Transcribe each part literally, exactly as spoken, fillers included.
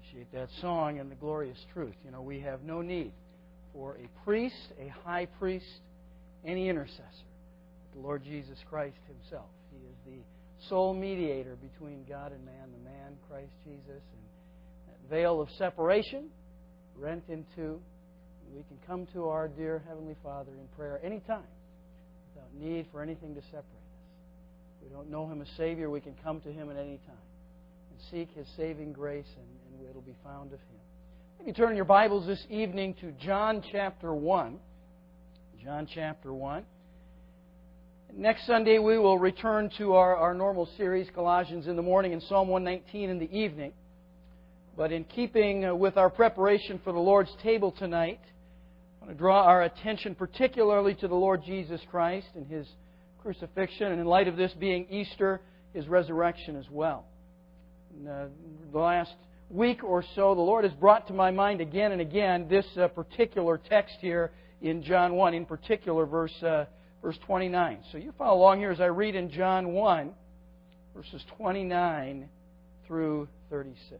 Appreciate that song and the glorious truth. You know, we have no need for a priest, a high priest, any intercessor. The Lord Jesus Christ Himself. He is the sole mediator between God and man, the man, Christ Jesus. And that veil of separation, rent in two. We can come to our dear Heavenly Father in prayer anytime without need for anything to separate us. If we don't know Him as Savior, we can come to Him at any time and seek His saving grace, and, and it'll be found of Him. Maybe turn your Bibles this evening to John chapter one. John chapter one. Next Sunday we will return to our, our normal series, Colossians in the morning and Psalm one nineteen in the evening. But in keeping with our preparation for the Lord's table tonight, I want to draw our attention particularly to the Lord Jesus Christ and His crucifixion, and in light of this being Easter, His resurrection as well. In uh, the last week or so, the Lord has brought to my mind again and again this uh, particular text here in John one, in particular verse uh, verse twenty-nine. So you follow along here as I read in John one, verses twenty-nine through thirty-six.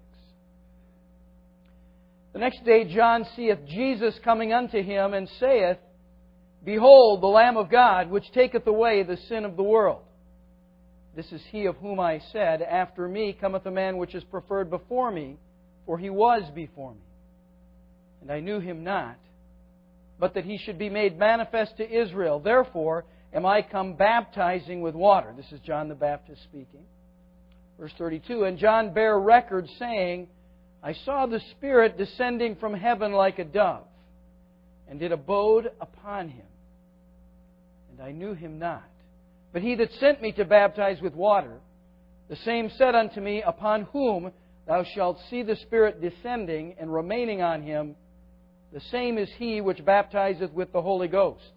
The next day John seeth Jesus coming unto him, and saith, Behold, the Lamb of God, which taketh away the sin of the world. This is He of whom I said, After me cometh a man which is preferred before me, for He was before me. And I knew Him not, but that He should be made manifest to Israel. Therefore am I come baptizing with water. This is John the Baptist speaking. Verse thirty-two, And John bare record, saying, I saw the Spirit descending from heaven like a dove, and it abode upon Him. And I knew Him not. But He that sent me to baptize with water, the same said unto me, Upon whom thou shalt see the Spirit descending and remaining on Him, the same is He which baptizeth with the Holy Ghost.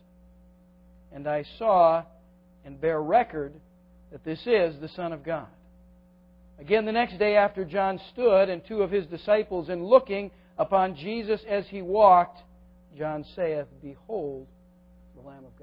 And I saw and bear record that this is the Son of God. Again, the next day after John stood, and two of his disciples, and looking upon Jesus as He walked, John saith, Behold, the Lamb of God.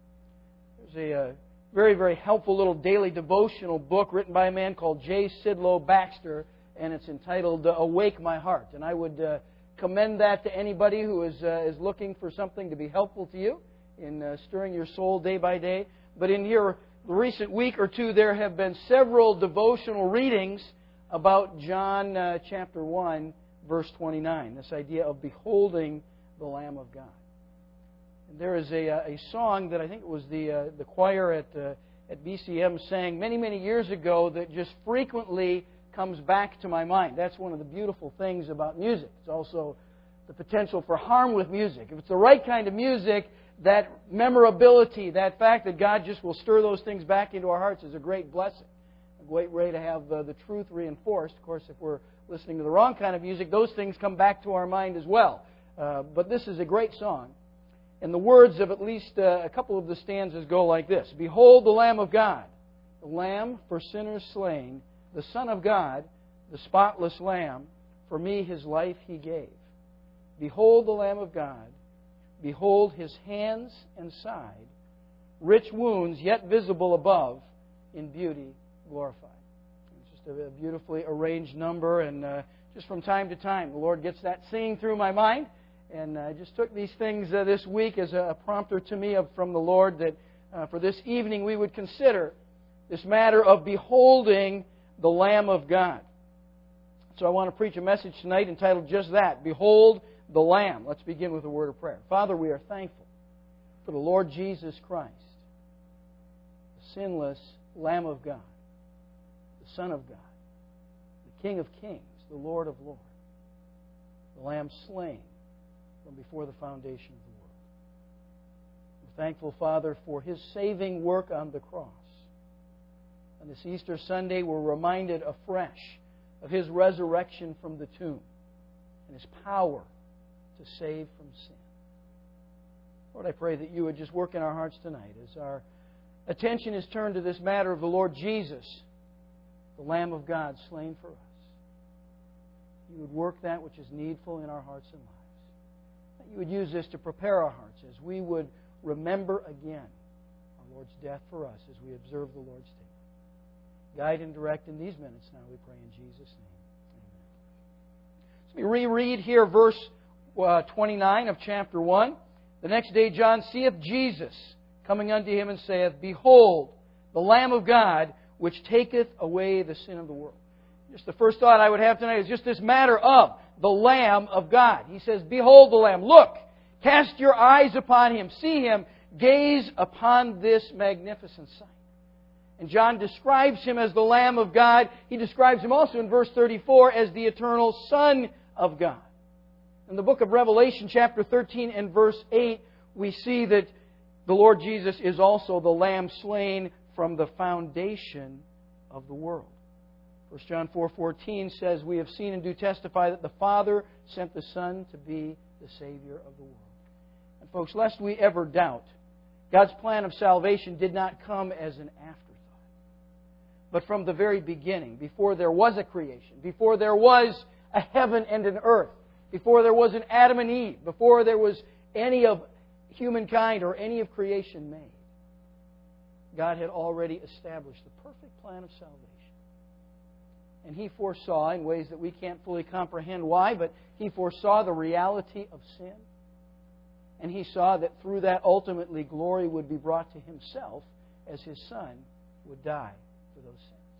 There's a uh, very, very helpful little daily devotional book written by a man called J. Sidlow Baxter, and it's entitled uh, Awake My Heart. And I would uh, commend that to anybody who is uh, is looking for something to be helpful to you in uh, stirring your soul day by day. But in here, the recent week or two, there have been several devotional readings about John uh, chapter one, verse twenty-nine. This idea of beholding the Lamb of God. And there is a, a song that I think it was the uh, the choir at uh, at B C M sang many, many years ago that just frequently comes back to my mind. That's one of the beautiful things about music. It's also the potential for harm with music. If it's the right kind of music, that memorability, that fact that God just will stir those things back into our hearts is a great blessing. A great way to have uh, the truth reinforced. Of course, if we're listening to the wrong kind of music, those things come back to our mind as well. Uh, but this is a great song. And the words of at least uh, a couple of the stanzas go like this. Behold the Lamb of God, the Lamb for sinners slain, the Son of God, the spotless Lamb, for me His life He gave. Behold the Lamb of God, behold His hands and side, rich wounds yet visible above, in beauty glorified. It's just a beautifully arranged number, and uh, just from time to time the Lord gets that singing through my mind. And I just took these things uh, this week as a prompter to me of, from the Lord that uh, for this evening we would consider this matter of beholding the Lamb of God. So I want to preach a message tonight entitled just that, Behold the Lamb. Let's begin with a word of prayer. Father, we are thankful for the Lord Jesus Christ, the sinless Lamb of God, the Son of God, the King of Kings, the Lord of Lords, the Lamb slain from before the foundation of the world. We're thankful, Father, for His saving work on the cross. On this Easter Sunday, we're reminded afresh of His resurrection from the tomb and His power to save from sin. Lord, I pray that You would just work in our hearts tonight as our attention is turned to this matter of the Lord Jesus, the Lamb of God slain for us. You would work that which is needful in our hearts and lives. That You would use this to prepare our hearts as we would remember again our Lord's death for us as we observe the Lord's table. Guide and direct in these minutes now, we pray in Jesus' name. Let me reread here verse uh, twenty-nine of chapter one. The next day John seeth Jesus coming unto him and saith, Behold, the Lamb of God, which taketh away the sin of the world. Just the first thought I would have tonight is just this matter of the Lamb of God. He says, Behold the Lamb. Look, cast your eyes upon Him. See Him. Gaze upon this magnificent sight. And John describes Him as the Lamb of God. He describes Him also in verse thirty-four as the eternal Son of God. In the book of Revelation, chapter thirteen and verse eight, we see that the Lord Jesus is also the Lamb slain from the foundation of the world. First John four fourteen says, We have seen and do testify that the Father sent the Son to be the Savior of the world. And folks, lest we ever doubt, God's plan of salvation did not come as an afterthought. But from the very beginning, before there was a creation, before there was a heaven and an earth, before there was an Adam and Eve, before there was any of humankind or any of creation made, God had already established the perfect plan of salvation. And He foresaw in ways that we can't fully comprehend why, but He foresaw the reality of sin. And He saw that through that ultimately glory would be brought to Himself as His Son would die for those sins.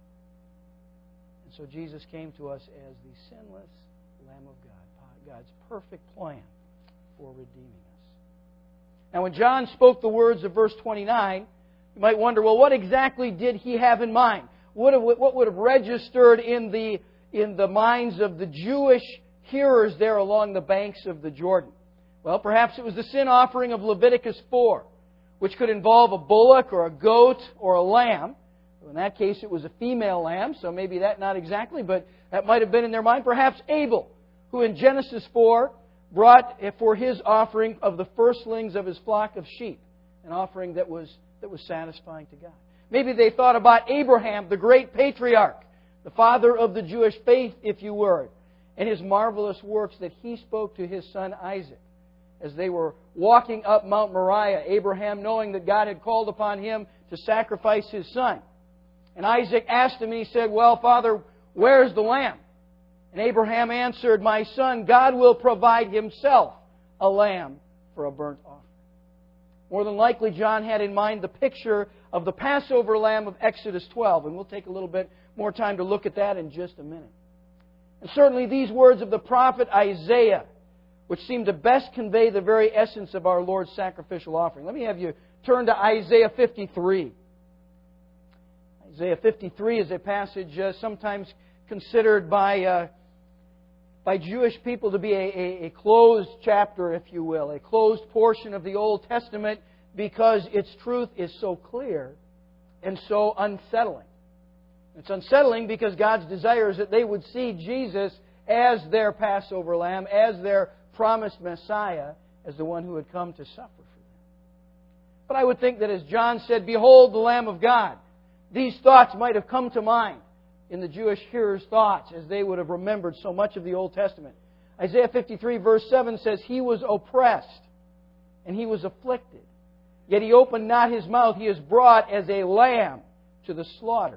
And so Jesus came to us as the sinless Lamb of God, God's perfect plan for redeeming us. Now when John spoke the words of verse twenty-nine, you might wonder, well, what exactly did he have in mind? What would have registered in the, in the minds of the Jewish hearers there along the banks of the Jordan? Well, perhaps it was the sin offering of Leviticus four, which could involve a bullock or a goat or a lamb. In that case, it was a female lamb, so maybe that not exactly, but that might have been in their mind. Perhaps Abel, who in Genesis four brought for his offering of the firstlings of his flock of sheep, an offering that was, that was satisfying to God. Maybe they thought about Abraham, the great patriarch, the father of the Jewish faith, if you were, and his marvelous works that he spoke to his son Isaac as they were walking up Mount Moriah, Abraham knowing that God had called upon him to sacrifice his son. And Isaac asked him, and he said, Well, Father, where's the lamb? And Abraham answered, My son, God will provide Himself a lamb for a burnt offering. More than likely, John had in mind the picture of the Passover lamb of Exodus twelve. And we'll take a little bit more time to look at that in just a minute. And certainly these words of the prophet Isaiah, which seem to best convey the very essence of our Lord's sacrificial offering. Let me have you turn to Isaiah fifty-three. Isaiah fifty-three is a passage uh, sometimes considered by, uh, by Jewish people to be a, a, a closed chapter, if you will, a closed portion of the Old Testament because its truth is so clear and so unsettling. It's unsettling because God's desire is that they would see Jesus as their Passover lamb, as their promised Messiah, as the one who had come to suffer for them. But I would think that as John said, Behold the Lamb of God, these thoughts might have come to mind in the Jewish hearers' thoughts as they would have remembered so much of the Old Testament. Isaiah fifty-three verse seven says, He was oppressed and He was afflicted, yet He opened not His mouth. He is brought as a lamb to the slaughter,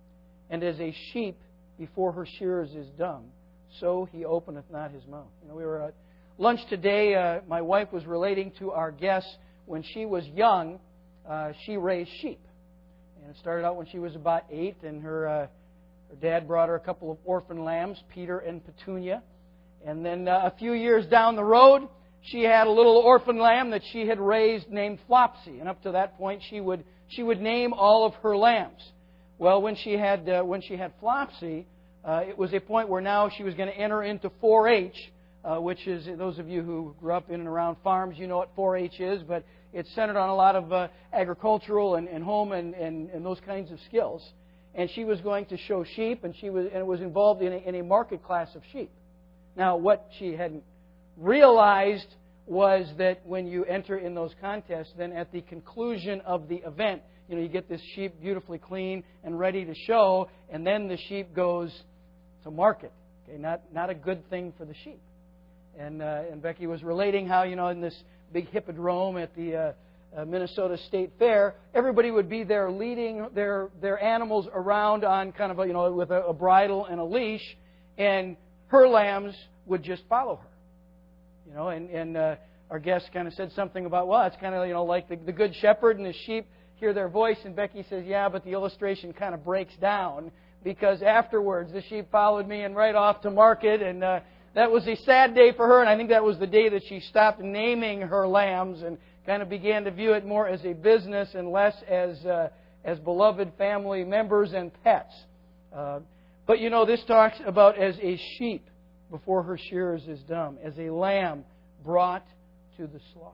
and as a sheep before her shearers is dumb, so He openeth not His mouth. You know, we were at lunch today. Uh, my wife was relating to our guests when she was young, uh, she raised sheep. And it started out when she was about eight, and her, uh, her dad brought her a couple of orphan lambs, Peter and Petunia. And then uh, a few years down the road, she had a little orphan lamb that she had raised named Flopsy. And up to that point, she would she would name all of her lambs. Well, when she had uh, when she had Flopsy, uh, it was a point where now she was going to enter into four H, uh, which is, those of you who grew up in and around farms, you know what four H is, but it's centered on a lot of uh, agricultural and, and home and, and, and those kinds of skills. And she was going to show sheep, and she was and it was involved in a, in a market class of sheep. Now, what she hadn't realized was that when you enter in those contests, then at the conclusion of the event, you know, you get this sheep beautifully clean and ready to show, and then the sheep goes to market. Okay, not not a good thing for the sheep. And uh, and Becky was relating how, you know, in this big hippodrome at the uh, uh, Minnesota State Fair, everybody would be there leading their their animals around on kind of a, you know, with a, a bridle and a leash, and her lambs would just follow her. You know, and, and uh, our guest kind of said something about, well, it's kind of, you know, like the, the good shepherd and the sheep hear their voice. And Becky says, yeah, but the illustration kind of breaks down because afterwards the sheep followed me and right off to market. And uh, that was a sad day for her. And I think that was the day that she stopped naming her lambs and kind of began to view it more as a business and less as uh, as beloved family members and pets. Uh, but, you know, this talks about as a sheep before her shearers is dumb, as a lamb brought to the slaughter.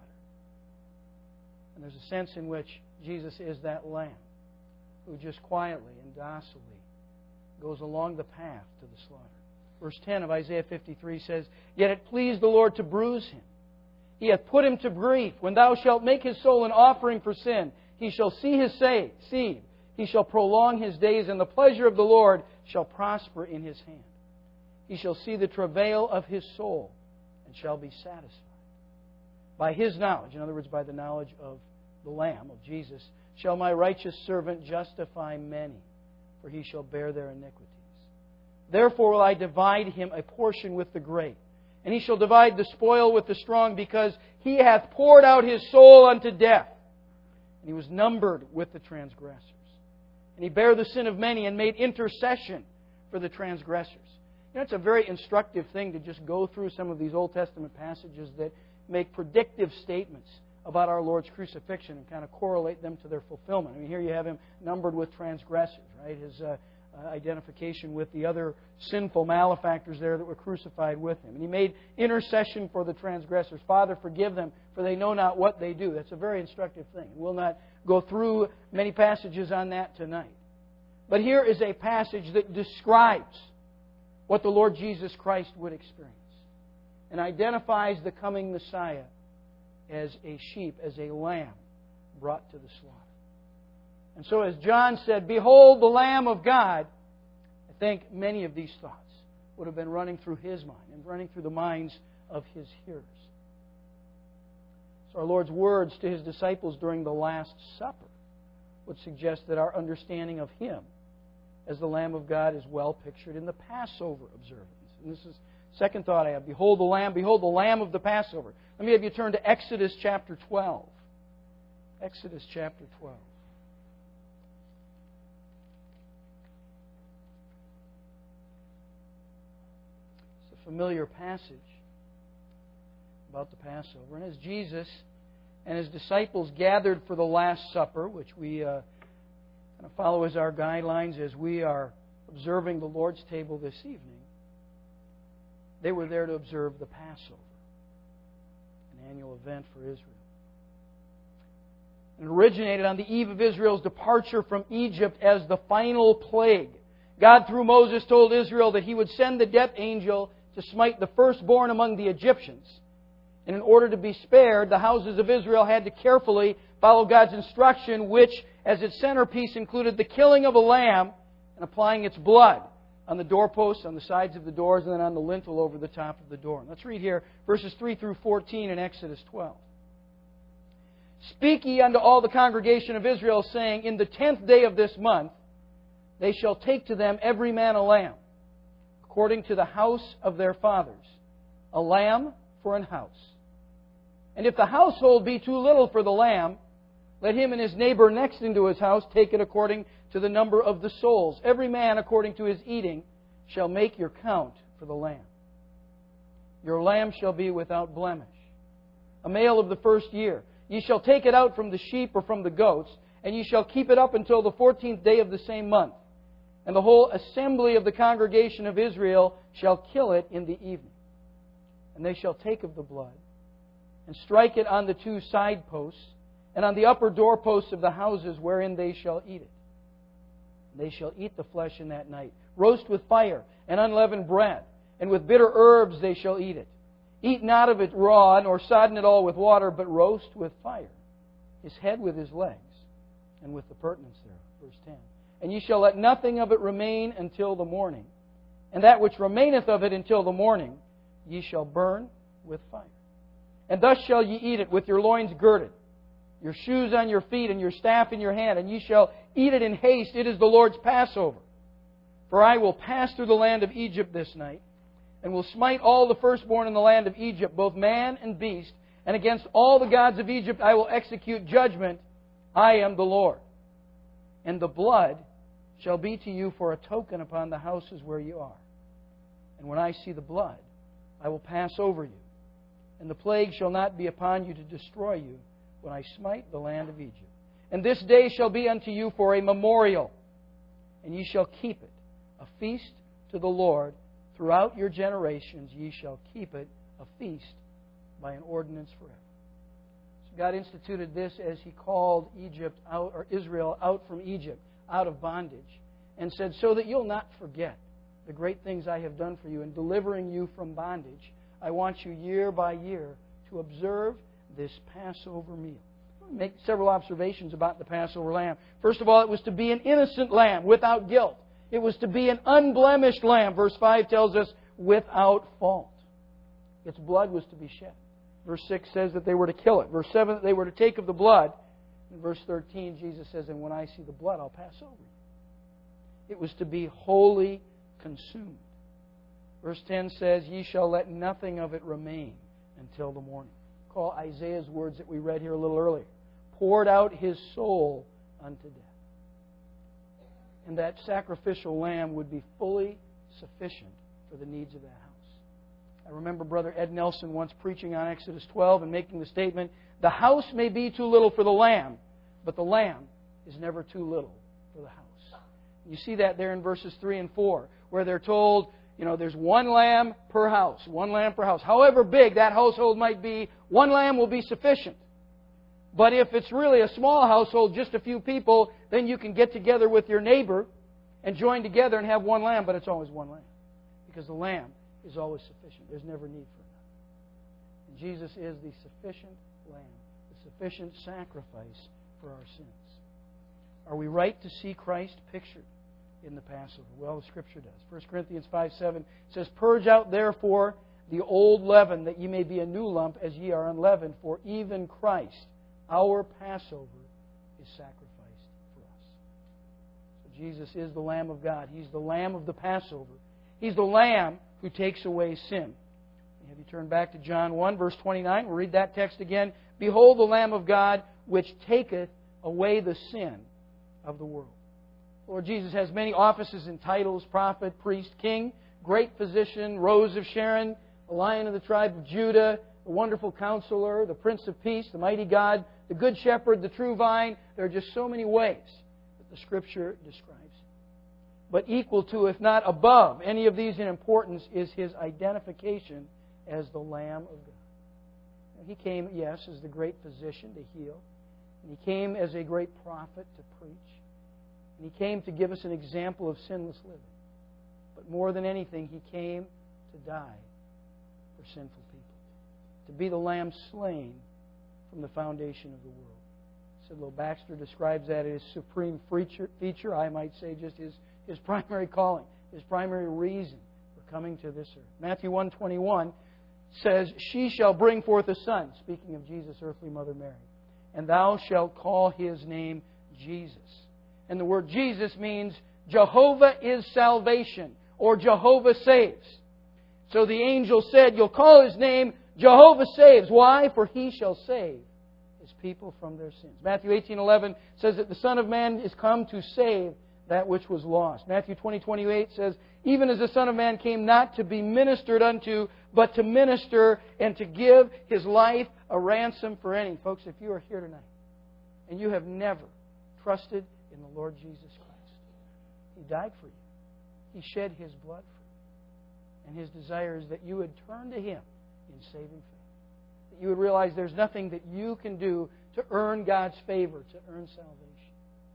And there's a sense in which Jesus is that lamb who just quietly and docilely goes along the path to the slaughter. Verse ten of Isaiah fifty-three says, Yet it pleased the Lord to bruise him. He hath put him to grief. When thou shalt make his soul an offering for sin, he shall see his seed. He shall prolong his days, and the pleasure of the Lord shall prosper in his hand. He shall see the travail of his soul, and shall be satisfied. By his knowledge, in other words, by the knowledge of the Lamb, of Jesus, shall my righteous servant justify many, for he shall bear their iniquities. Therefore will I divide him a portion with the great, and he shall divide the spoil with the strong, because he hath poured out his soul unto death, and he was numbered with the transgressors. And he bare the sin of many, and made intercession for the transgressors. You know, it's a very instructive thing to just go through some of these Old Testament passages that make predictive statements about our Lord's crucifixion and kind of correlate them to their fulfillment. I mean, here you have him numbered with transgressors, right? His uh, uh, identification with the other sinful malefactors there that were crucified with him. And he made intercession for the transgressors. Father, forgive them, for they know not what they do. That's a very instructive thing. We'll not go through many passages on that tonight. But here is a passage that describes what the Lord Jesus Christ would experience and identifies the coming Messiah as a sheep, as a lamb brought to the slaughter. And so as John said, Behold the Lamb of God, I think many of these thoughts would have been running through his mind and running through the minds of his hearers. So our Lord's words to his disciples during the Last Supper would suggest that our understanding of him as the Lamb of God is well pictured in the Passover observance. And this is the second thought I have. Behold the Lamb, behold the Lamb of the Passover. Let me have you turn to Exodus chapter twelve. Exodus chapter twelve. It's a familiar passage about the Passover. And as Jesus and his disciples gathered for the Last Supper, which we uh, kind of follow as our guidelines as we are observing the Lord's table this evening, they were there to observe the Passover, an annual event for Israel. It originated on the eve of Israel's departure from Egypt as the final plague. God, through Moses, told Israel that He would send the death angel to smite the firstborn among the Egyptians. And in order to be spared, the houses of Israel had to carefully follow God's instruction, which, as its centerpiece, included the killing of a lamb and applying its blood on the doorposts, on the sides of the doors, and then on the lintel over the top of the door. Let's read here verses three through fourteen in Exodus twelve. Speak ye unto all the congregation of Israel, saying, In the tenth day of this month they shall take to them every man a lamb, according to the house of their fathers, a lamb for an house. And if the household be too little for the lamb, let him and his neighbor next into his house take it according to the number of the souls. Every man according to his eating shall make your count for the lamb. Your lamb shall be without blemish, a male of the first year. Ye shall take it out from the sheep or from the goats, and ye shall keep it up until the fourteenth day of the same month. And the whole assembly of the congregation of Israel shall kill it in the evening. And they shall take of the blood, and strike it on the two side posts, and on the upper doorposts of the houses wherein they shall eat it. And they shall eat the flesh in that night, roast with fire, and unleavened bread, and with bitter herbs they shall eat it. Eat not of it raw, nor sodden it all with water, but roast with fire, his head with his legs, and with the purtenance thereof. Verse ten. And ye shall let nothing of it remain until the morning. And that which remaineth of it until the morning, ye shall burn with fire. And thus shall ye eat it, with your loins girded, your shoes on your feet, and your staff in your hand, and ye shall eat it in haste. It is the Lord's Passover. For I will pass through the land of Egypt this night, and will smite all the firstborn in the land of Egypt, both man and beast, and against all the gods of Egypt I will execute judgment. I am the Lord. And the blood shall be to you for a token upon the houses where you are. And when I see the blood, I will pass over you. And the plague shall not be upon you to destroy you when I smite the land of Egypt. And this day shall be unto you for a memorial, and ye shall keep it, a feast to the Lord. Throughout your generations ye shall keep it a feast by an ordinance forever. So God instituted this as He called Egypt out, or Israel out from Egypt, out of bondage, and said, so that you'll not forget the great things I have done for you in delivering you from bondage, I want you year by year to observe this Passover meal. I'll make several observations about the Passover lamb. First of all, it was to be an innocent lamb without guilt. It was to be an unblemished lamb. Verse five tells us, without fault. Its blood was to be shed. Verse six says that they were to kill it. Verse seven, that they were to take of the blood. In verse thirteen, Jesus says, and when I see the blood, I'll pass over you. It was to be wholly consumed. Verse ten says, ye shall let nothing of it remain until the morning. Call Isaiah's words that we read here a little earlier. Poured out His soul unto death. And that sacrificial lamb would be fully sufficient for the needs of that house. I remember Brother Ed Nelson once preaching on Exodus twelve and making the statement, the house may be too little for the lamb, but the lamb is never too little for the house. You see that there in verses three and four, where they're told, you know, there's one lamb per house, one lamb per house. However big that household might be, one lamb will be sufficient. But if it's really a small household, just a few people, then you can get together with your neighbor and join together and have one lamb, but it's always one lamb. Because the lamb is always sufficient. There's never need for another. And Jesus is the sufficient lamb, the sufficient sacrifice for our sins. Are we right to see Christ pictured in the Passover? Well, the Scripture does. First Corinthians five seven says, purge out therefore the old leaven, that ye may be a new lump, as ye are unleavened, for even Christ, our Passover, is sacrificed for us. So Jesus is the Lamb of God. He's the Lamb of the Passover. He's the Lamb who takes away sin. Have you turn back to John one, verse twenty-nine? We'll read that text again. Behold the Lamb of God, which taketh away the sin of the world. Lord Jesus has many offices and titles: prophet, priest, king, great physician, Rose of Sharon, the Lion of the tribe of Judah, the wonderful Counselor, the Prince of Peace, the mighty God, the Good Shepherd, the true vine. There are just so many ways that the Scripture describes Him. But equal to, if not above, any of these in importance is His identification as the Lamb of God. He came, yes, as the great physician to heal. And He came as a great prophet to preach. And He came to give us an example of sinless living. But more than anything, He came to die for sinful people. To be the Lamb slain from the foundation of the world. Sidlow Baxter describes that as His supreme feature, feature, I might say just His, his primary calling, His primary reason for coming to this earth. Matthew one twenty-one says, she shall bring forth a son, speaking of Jesus' earthly mother Mary, and thou shalt call His name Jesus. And the word Jesus means Jehovah is salvation, or Jehovah saves. So the angel said, you'll call His name Jehovah saves. Why? For He shall save His people from their sins. Matthew eighteen eleven says that the Son of Man is come to save that which was lost. Matthew twenty twenty-eight says, even as the Son of Man came not to be ministered unto, but to minister and to give His life a ransom for any. Folks, if you are here tonight and you have never trusted in the Lord Jesus Christ, He died for you. He shed His blood for you. And His desire is that you would turn to Him in saving faith. That you would realize there's nothing that you can do to earn God's favor, to earn salvation.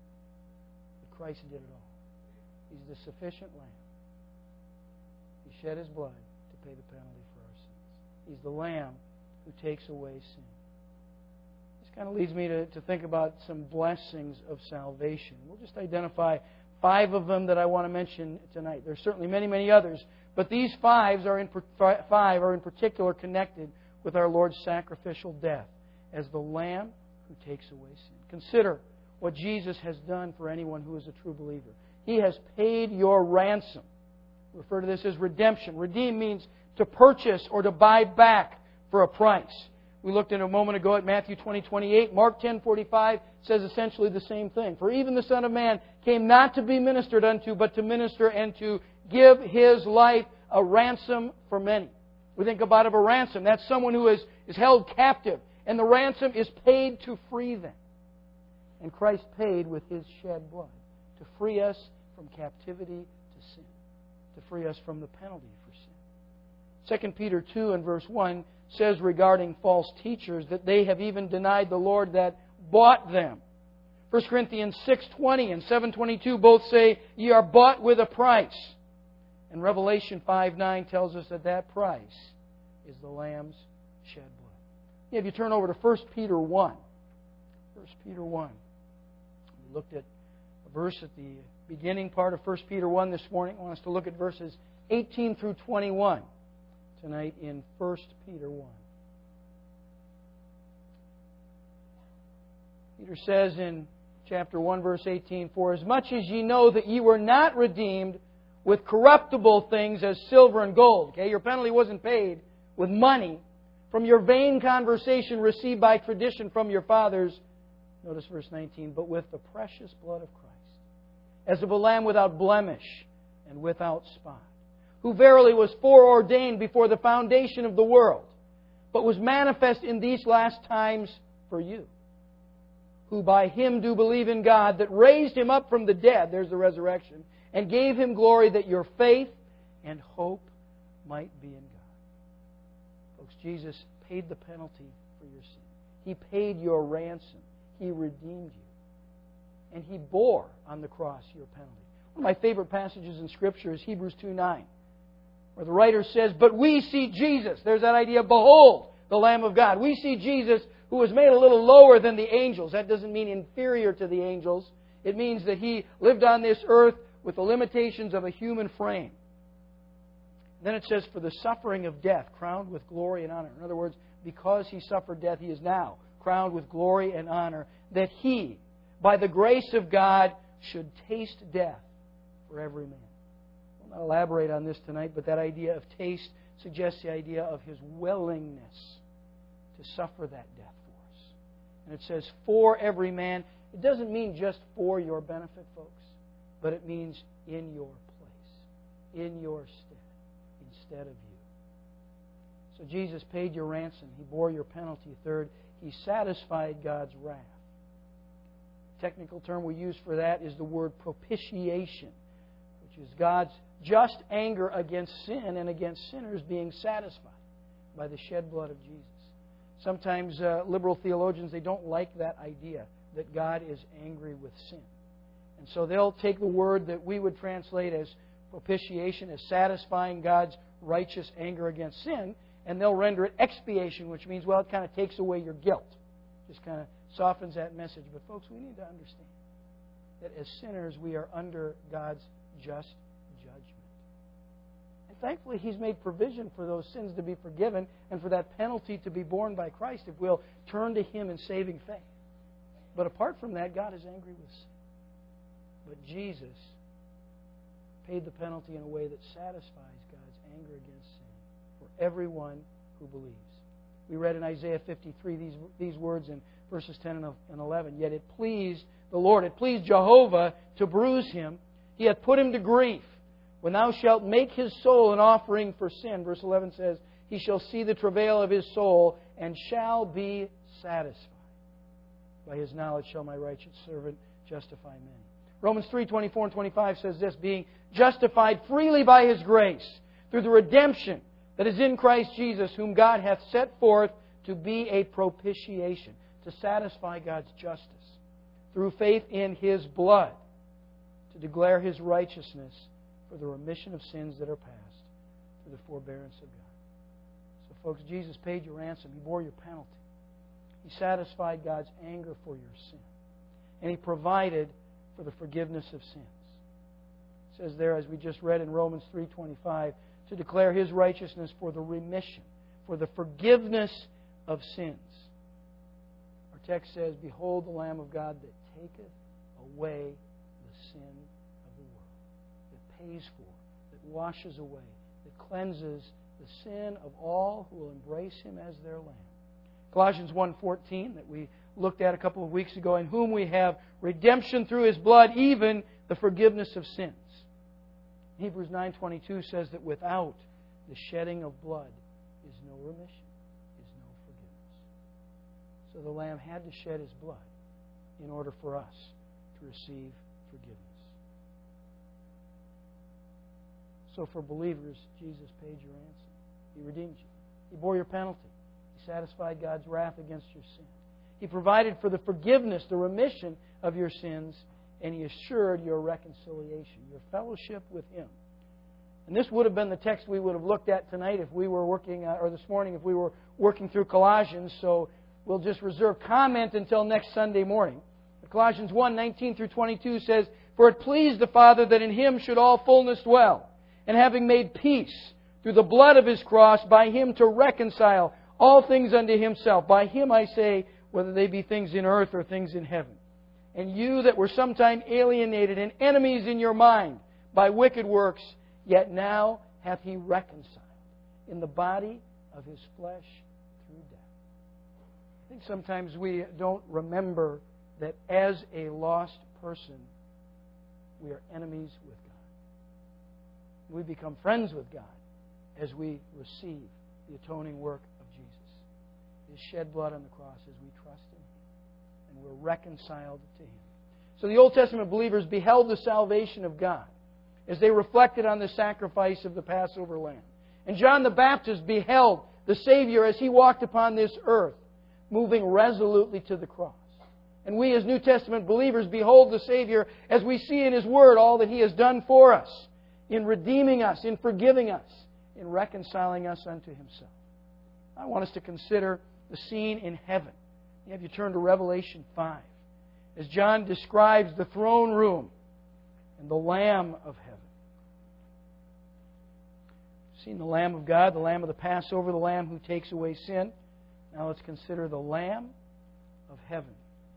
But Christ did it all. He's the sufficient Lamb. He shed His blood to pay the penalty for our sins. He's the Lamb who takes away sin. This kind of leads me to, to think about some blessings of salvation. We'll just identify five of them that I want to mention tonight. There's certainly many, many others, but these five are in, five are in particular connected with our Lord's sacrificial death as the Lamb who takes away sin. Consider what Jesus has done for anyone who is a true believer. He has paid your ransom. We refer to this as redemption. Redeem means to purchase or to buy back for a price. We looked at a moment ago at Matthew twenty twenty-eight. Mark ten forty-five says essentially the same thing. For even the Son of Man came not to be ministered unto, but to minister and to give His life a ransom for many. We think about of a ransom. That's someone who is, is held captive. And the ransom is paid to free them. And Christ paid with His shed blood to free us from captivity to sin. To free us from the penalty for sin. Second Peter two and verse one says regarding false teachers that they have even denied the Lord that bought them. First Corinthians six twenty and seven twenty-two both say, ye are bought with a price. And Revelation five nine tells us that that price is the Lamb's shed blood. Yeah, if you turn over to First Peter one. First Peter one. We looked at a verse at the beginning part of First Peter one this morning. I want us to look at verses eighteen through twenty-one tonight in First Peter one. Peter says in chapter one, verse eighteen, for as much as ye know that ye were not redeemed with corruptible things as silver and gold. Okay, your penalty wasn't paid with money from your vain conversation received by tradition from your fathers. Notice verse nineteen, but with the precious blood of Christ, as of a lamb without blemish and without spot, who verily was foreordained before the foundation of the world, but was manifest in these last times for you, who by Him do believe in God, that raised Him up from the dead, there's the resurrection, and gave Him glory, that your faith and hope might be in God. Folks, Jesus paid the penalty for your sin. He paid your ransom. He redeemed you. And He bore on the cross your penalty. One of my favorite passages in Scripture is Hebrews two nine, where the writer says, but we see Jesus. There's that idea, behold, the Lamb of God. We see Jesus, who was made a little lower than the angels. That doesn't mean inferior to the angels. It means that He lived on this earth with the limitations of a human frame. Then it says, for the suffering of death, crowned with glory and honor. In other words, because He suffered death, He is now crowned with glory and honor, that He, by the grace of God, should taste death for every man. I'll not elaborate on this tonight, but that idea of taste suggests the idea of His willingness to suffer that death for us. And it says, for every man. It doesn't mean just for your benefit, folks, but it means in your place, in your stead, instead of you. So Jesus paid your ransom. He bore your penalty. Third, He satisfied God's wrath. The technical term we use for that is the word propitiation, which is God's just anger against sin and against sinners being satisfied by the shed blood of Jesus. Sometimes uh, liberal theologians, they don't like that idea that God is angry with sin. And so they'll take the word that we would translate as propitiation, as satisfying God's righteous anger against sin, and they'll render it expiation, which means, well, it kind of takes away your guilt. Just kind of softens that message. But folks, we need to understand that as sinners, we are under God's just judgment. And thankfully, He's made provision for those sins to be forgiven and for that penalty to be borne by Christ if we'll turn to Him in saving faith. But apart from that, God is angry with sin. But Jesus paid the penalty in a way that satisfies God's anger against sin for everyone who believes. We read in Isaiah fifty-three these, these words in verses ten and eleven. Yet it pleased the Lord, it pleased Jehovah to bruise Him. He hath put Him to grief. When thou shalt make His soul an offering for sin, verse eleven says, He shall see the travail of His soul and shall be satisfied. By His knowledge shall my righteous servant justify many. Romans three twenty-four and twenty-five says this, being justified freely by His grace through the redemption that is in Christ Jesus, whom God hath set forth to be a propitiation, to satisfy God's justice, through faith in His blood, to declare His righteousness for the remission of sins that are past, through the forbearance of God. So folks, Jesus paid your ransom. He bore your penalty. He satisfied God's anger for your sin. And He provided for the forgiveness of sins. It says there, as we just read in Romans three twenty-five, to declare His righteousness for the remission, for the forgiveness of sins. Our text says, behold the Lamb of God that taketh away the sin of the world, that pays for, that washes away, that cleanses the sin of all who will embrace Him as their Lamb. Colossians one fourteen that we looked at a couple of weeks ago, in whom we have redemption through His blood, even the forgiveness of sins. Hebrews nine twenty-two says that without the shedding of blood is no remission, is no forgiveness. So the Lamb had to shed His blood in order for us to receive forgiveness. So for believers, Jesus paid your ransom. He redeemed you. He bore your penalty. He satisfied God's wrath against your sin. He provided for the forgiveness, the remission of your sins, and He assured your reconciliation, your fellowship with Him. And this would have been the text we would have looked at tonight if we were working, uh, or this morning if we were working through Colossians, so we'll just reserve comment until next Sunday morning. Colossians one nineteen through twenty-two says, "For it pleased the Father that in Him should all fullness dwell, and having made peace through the blood of His cross, by Him to reconcile all things unto Himself. By Him, I say, whether they be things in earth or things in heaven. And you that were sometime alienated and enemies in your mind by wicked works, yet now hath He reconciled in the body of His flesh through death." I think sometimes we don't remember that as a lost person, we are enemies with God. We become friends with God as we receive the atoning work of Jesus, His shed blood on the cross, as we trust in Him, and we're reconciled to Him. So the Old Testament believers beheld the salvation of God as they reflected on the sacrifice of the Passover lamb. And John the Baptist beheld the Savior as He walked upon this earth, moving resolutely to the cross. And we as New Testament believers behold the Savior as we see in His Word all that He has done for us, in redeeming us, in forgiving us, in reconciling us unto Himself. I want us to consider the scene in heaven. You have you turn to Revelation five, as John describes the throne room and the Lamb of heaven. You've seen the Lamb of God, the Lamb of the Passover, the Lamb who takes away sin. Now let's consider the Lamb of heaven.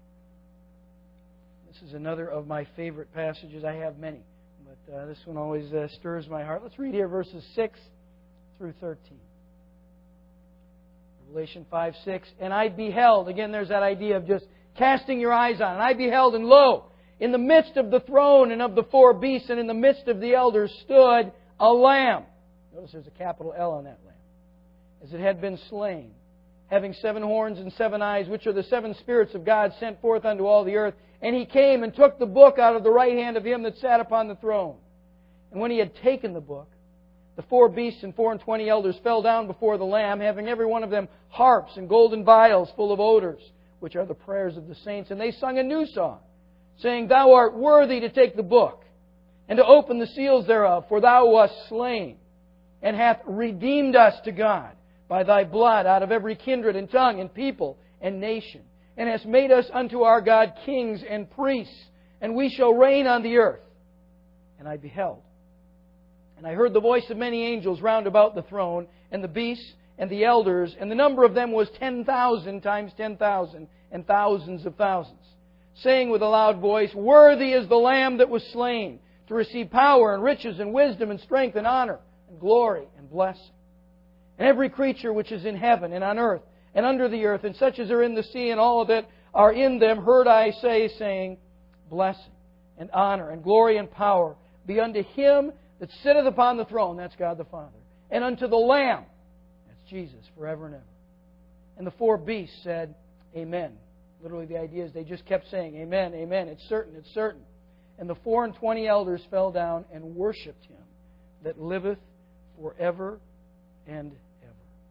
This is another of my favorite passages. I have many, but uh, this one always uh, stirs my heart. Let's read here verses six through thirteen. Revelation five six. "And I beheld," again there's that idea of just casting your eyes on. "And I beheld, and lo, in the midst of the throne and of the four beasts, and in the midst of the elders, stood a Lamb." Notice there's a capital L on that Lamb. "As it had been slain, having seven horns and seven eyes, which are the seven spirits of God sent forth unto all the earth. And He came and took the book out of the right hand of Him that sat upon the throne. And when He had taken the book, the four beasts and four and twenty elders fell down before the Lamb, having every one of them harps and golden vials full of odors, which are the prayers of the saints. And they sung a new song, saying, Thou art worthy to take the book, and to open the seals thereof, for Thou wast slain, and hath redeemed us to God by Thy blood out of every kindred and tongue and people and nation, and hast made us unto our God kings and priests, and we shall reign on the earth. And I beheld, and I heard the voice of many angels round about the throne, and the beasts, and the elders, and the number of them was ten thousand times ten thousand, and thousands of thousands, saying with a loud voice, Worthy is the Lamb that was slain, to receive power and riches and wisdom and strength and honor and glory and blessing. And every creature which is in heaven and on earth and under the earth, and such as are in the sea, and all that are in them, heard I say, saying, Blessing and honor and glory and power be unto Him that sitteth upon the throne, that's God the Father, and unto the Lamb, that's Jesus, forever and ever. And the four beasts said, Amen. Literally the idea is they just kept saying, Amen, Amen, it's certain, it's certain. And the four and twenty elders fell down and worshipped Him that liveth forever and ever.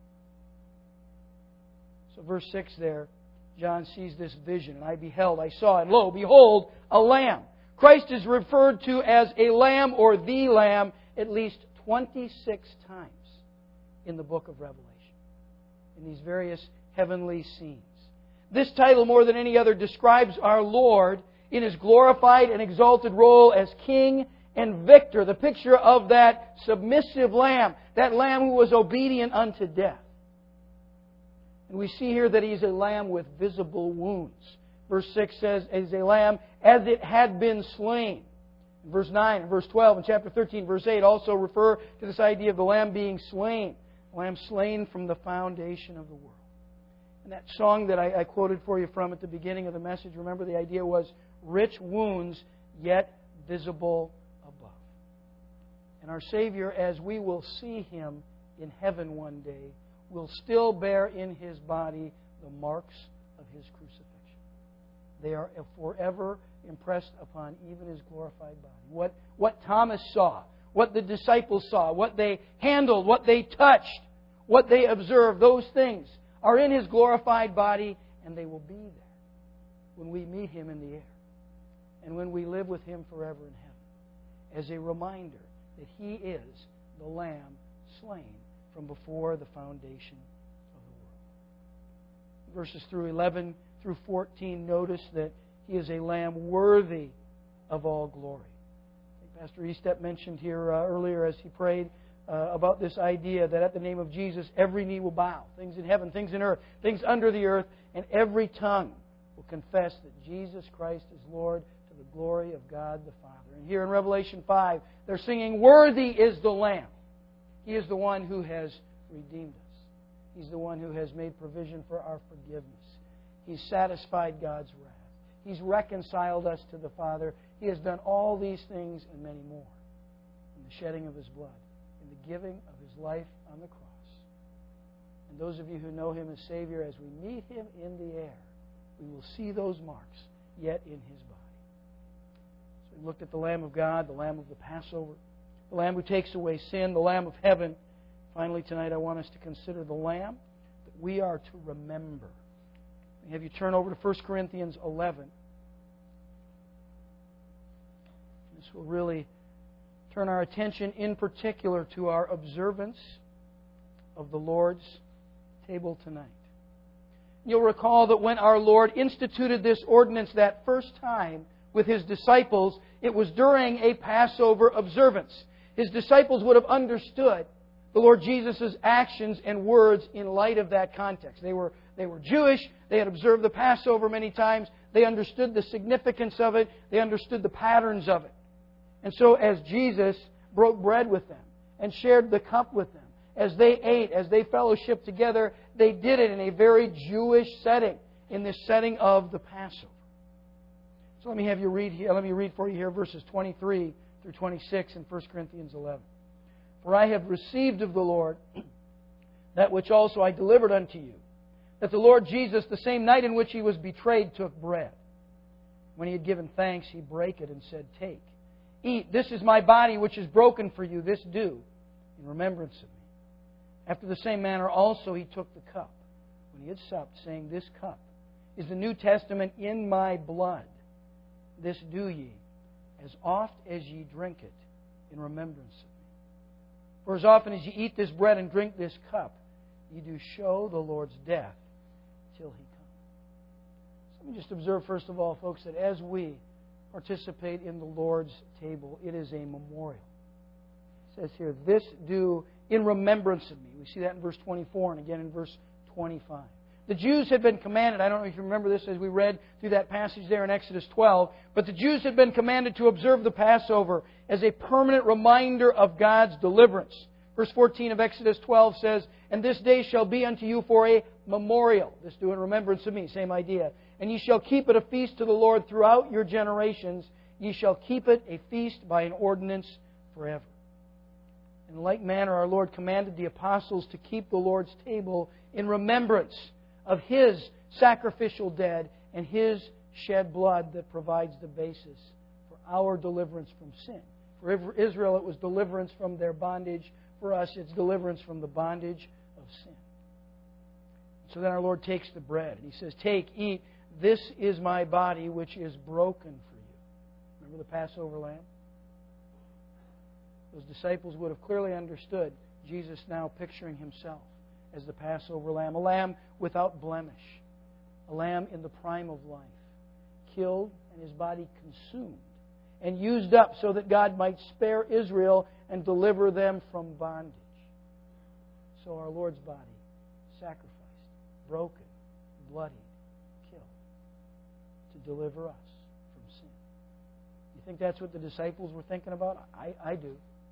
So verse six there, John sees this vision. And I beheld, I saw, and lo, behold, a lamb. Christ is referred to as a lamb or the lamb at least twenty-six times in the book of Revelation, in these various heavenly scenes. This title, more than any other, describes our Lord in His glorified and exalted role as King and Victor, the picture of that submissive lamb, that lamb who was obedient unto death. And we see here that He's a lamb with visible wounds. Verse six says, as a lamb as it had been slain. Verse nine and verse twelve and chapter thirteen, verse eight also refer to this idea of the lamb being slain. a lamb slain from the foundation of the world. And that song that I, I quoted for you from at the beginning of the message, remember the idea was rich wounds, yet visible above. And our Savior, as we will see Him in heaven one day, will still bear in His body the marks of His crucifixion. They are forever impressed upon even His glorified body. What, what Thomas saw, what the disciples saw, what they handled, what they touched, what they observed, those things are in His glorified body, and they will be there when we meet Him in the air and when we live with Him forever in heaven, as a reminder that He is the Lamb slain from before the foundation of the world. Verses through eleven through fourteen, notice that He is a Lamb worthy of all glory. Pastor Estep mentioned here uh, earlier as he prayed uh, about this idea that at the name of Jesus, every knee will bow. Things in heaven, things in earth, things under the earth, and every tongue will confess that Jesus Christ is Lord to the glory of God the Father. And here in Revelation five, they're singing, "Worthy is the Lamb." He is the one who has redeemed us. He's the one who has made provision for our forgiveness. He's satisfied God's wrath. He's reconciled us to the Father. He has done all these things and many more in the shedding of His blood, in the giving of His life on the cross. And those of you who know Him as Savior, as we meet Him in the air, we will see those marks yet in His body. So we looked at the Lamb of God, the Lamb of the Passover, the Lamb who takes away sin, the Lamb of heaven. Finally, tonight I want us to consider the Lamb that we are to remember. I have you turn over to First Corinthians eleven. This will really turn our attention in particular to our observance of the Lord's table tonight. You'll recall that when our Lord instituted this ordinance that first time with His disciples, it was during a Passover observance. His disciples would have understood the Lord Jesus' actions and words in light of that context. They were, they were Jewish. They had observed the Passover many times. They understood the significance of it. They understood the patterns of it. And so as Jesus broke bread with them and shared the cup with them, as they ate, as they fellowshiped together, they did it in a very Jewish setting, in this setting of the Passover. So let me have you read here. Let me read for you here verses twenty-three through twenty-six in First Corinthians eleven. "For I have received of the Lord that which also I delivered unto you, that the Lord Jesus, the same night in which He was betrayed, took bread. When He had given thanks, He brake it and said, Take, eat, this is my body which is broken for you, this do in remembrance of me. After the same manner also He took the cup, when He had supped, saying, This cup is the New Testament in my blood. This do ye, as oft as ye drink it, in remembrance of me. For as often as ye eat this bread and drink this cup, ye do show the Lord's death till He come." So let me just observe, first of all, folks, that as we participate in the Lord's table, it is a memorial. It says here, "This do in remembrance of me." We see that in verse twenty-four and again in verse twenty-five. The Jews had been commanded, I don't know if you remember this as we read through that passage there in Exodus twelve, but the Jews had been commanded to observe the Passover as a permanent reminder of God's deliverance. Verse fourteen of Exodus twelve says, "And this day shall be unto you for a memorial." This do in remembrance of me, same idea. "And ye shall keep it a feast to the Lord throughout your generations. Ye shall keep it a feast by an ordinance forever." In like manner, our Lord commanded the apostles to keep the Lord's table in remembrance of His sacrificial death and His shed blood that provides the basis for our deliverance from sin. For Israel, it was deliverance from their bondage. For us, it's deliverance from the bondage of sin. So then our Lord takes the bread and He says, "Take, eat, this is my body which is broken for you." Remember the Passover lamb? Those disciples would have clearly understood Jesus now picturing Himself as the Passover lamb, a lamb without blemish, a lamb in the prime of life, killed and His body consumed and used up so that God might spare Israel and deliver them from bondage. So our Lord's body, sacrificed, broken, bloodied, killed, to deliver us from sin. You think that's what the disciples were thinking about? I, I do.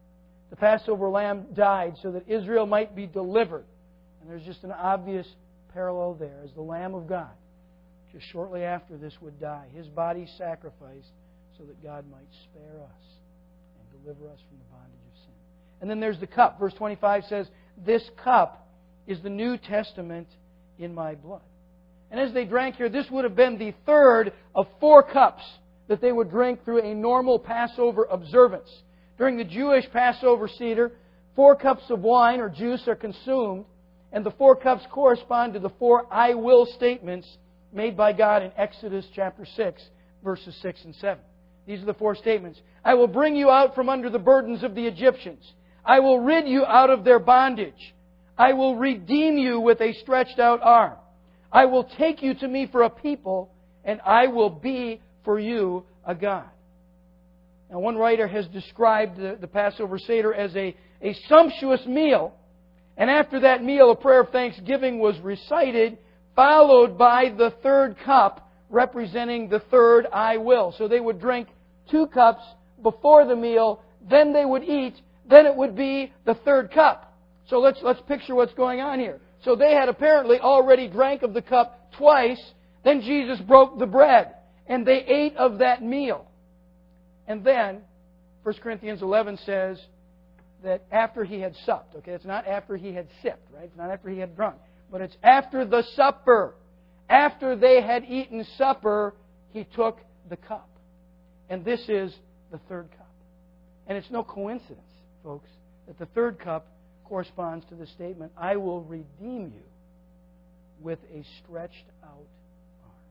The Passover lamb died so that Israel might be delivered. And there's just an obvious parallel there. As the Lamb of God, just shortly after this would die, His body sacrificed so that God might spare us and deliver us from the bondage of sin. And then there's the cup. Verse twenty-five says, "This cup is the New Testament in my blood." And as they drank here, this would have been the third of four cups that they would drink through a normal Passover observance. During the Jewish Passover Seder, four cups of wine or juice are consumed, and the four cups correspond to the four "I will" statements made by God in Exodus chapter six, verses six and seven. These are the four statements. "I will bring you out from under the burdens of the Egyptians. I will rid you out of their bondage. I will redeem you with a stretched out arm. I will take you to me for a people, and I will be for you a God." Now, one writer has described the, the Passover Seder as a, a sumptuous meal, and after that meal, a prayer of thanksgiving was recited, followed by the third cup, representing the third "I will." So they would drink two cups before the meal, then they would eat, then it would be the third cup. So let's, let's picture what's going on here. So they had apparently already drank of the cup twice, then Jesus broke the bread, and they ate of that meal. And then, First Corinthians eleven says that after He had supped, okay, it's not after He had sipped, right? It's not after He had drunk, but it's after the supper. After they had eaten supper, He took the cup. And this is the third cup. And it's no coincidence, folks, that the third cup corresponds to the statement, "I will redeem you with a stretched out arm."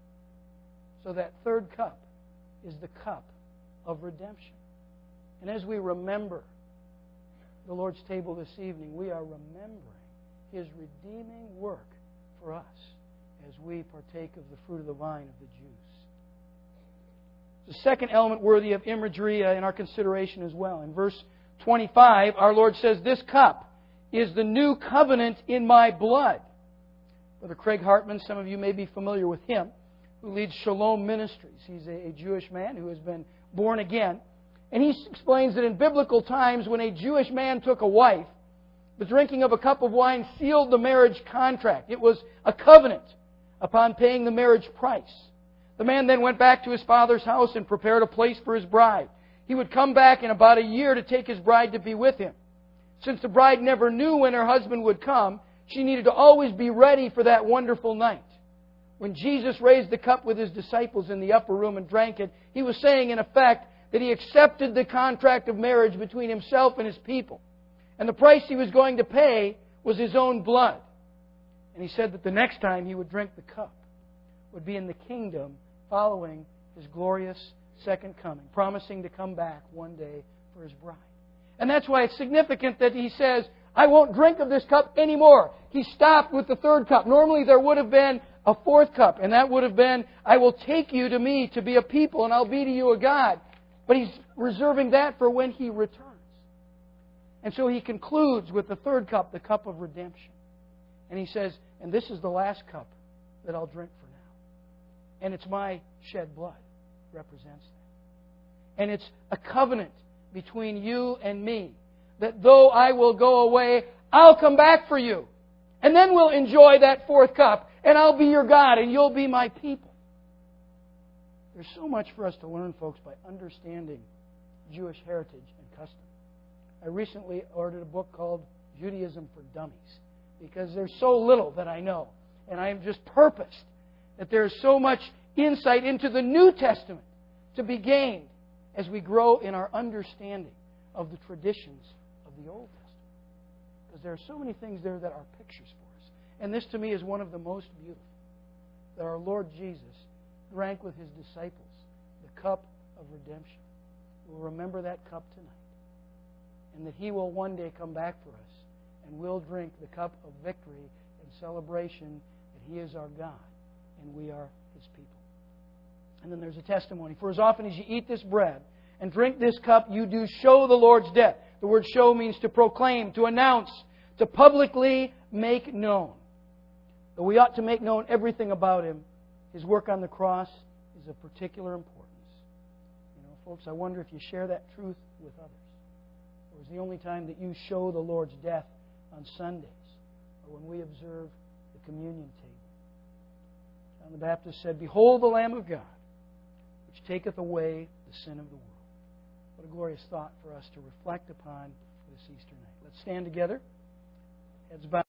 So that third cup is the cup of redemption. And as we remember the Lord's table this evening, we are remembering His redeeming work for us as we partake of the fruit of the vine of the Jews. The second element worthy of imagery in our consideration as well. In verse twenty-five, our Lord says, "This cup is the new covenant in my blood." Brother Craig Hartman, some of you may be familiar with him, who leads Shalom Ministries. He's a, a Jewish man who has been born again. And he explains that in biblical times, when a Jewish man took a wife, the drinking of a cup of wine sealed the marriage contract. It was a covenant upon paying the marriage price. The man then went back to his father's house and prepared a place for his bride. He would come back in about a year to take his bride to be with him. Since the bride never knew when her husband would come, she needed to always be ready for that wonderful night. When Jesus raised the cup with His disciples in the upper room and drank it, He was saying, in effect, that He accepted the contract of marriage between Himself and His people. And the price He was going to pay was His own blood. And He said that the next time He would drink the cup would be in the kingdom following His glorious second coming, promising to come back one day for His bride. And that's why it's significant that He says, "I won't drink of this cup anymore." He stopped with the third cup. Normally there would have been a fourth cup, and that would have been, "I will take you to me to be a people, and I'll be to you a God." But He's reserving that for when He returns. And so He concludes with the third cup, the cup of redemption. And He says, "And this is the last cup that I'll drink for now. And it's my shed blood represents that. And it's a covenant between you and me, that though I will go away, I'll come back for you. And then we'll enjoy that fourth cup, and I'll be your God, and you'll be my people." There's so much for us to learn, folks, by understanding Jewish heritage and custom. I recently ordered a book called Judaism for Dummies, because there's so little that I know. And I have just purposed that there's so much insight into the New Testament to be gained as we grow in our understanding of the traditions of the Old Testament. Because there are so many things there that are pictures for us. And this to me is one of the most beautiful. That our Lord Jesus drank with His disciples the cup of redemption. We'll remember that cup tonight. And that He will one day come back for us. And we'll drink the cup of victory and celebration that He is our God and we are His people. And then there's a testimony. "For as often as you eat this bread and drink this cup, you do show the Lord's death." The word "show" means to proclaim, to announce, to publicly make known. But we ought to make known everything about Him. His work on the cross is of particular importance. You know, folks, I wonder if you share that truth with others. Or is the only time that you show the Lord's death on Sundays, or when we observe the communion table? John the Baptist said, "Behold the Lamb of God, which taketh away the sin of the world." What a glorious thought for us to reflect upon this Easter night. Let's stand together. Heads bowed.